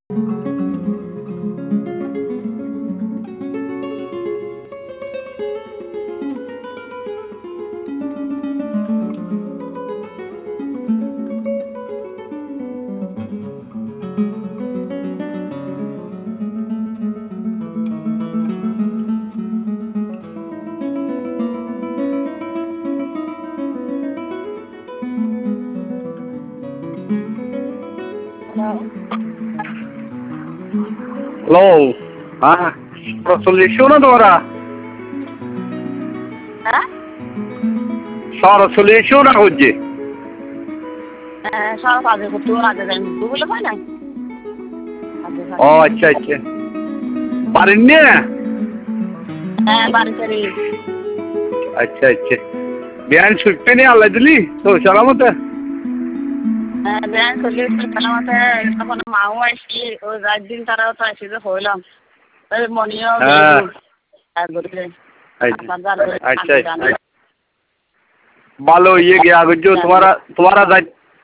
Hello, হ্যাঁ চলে এসো না তোমরা, শহরে চলে এসো না হচ্ছে। ও আচ্ছা আচ্ছা, পারেননি? আচ্ছা আচ্ছা, বিয়ান ছুটতে নিয়ে আল্লাহ দিলি তো সালামতে। মাও আসছি ওই রাত দিন তারাও তো আসি যে হইলাম মনিও ভালো ইয়ে গিয়া তোমারা